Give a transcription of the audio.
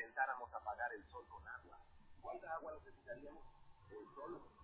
intentáramos apagar el sol con agua. ¿Cuánta agua necesitaríamos? El sol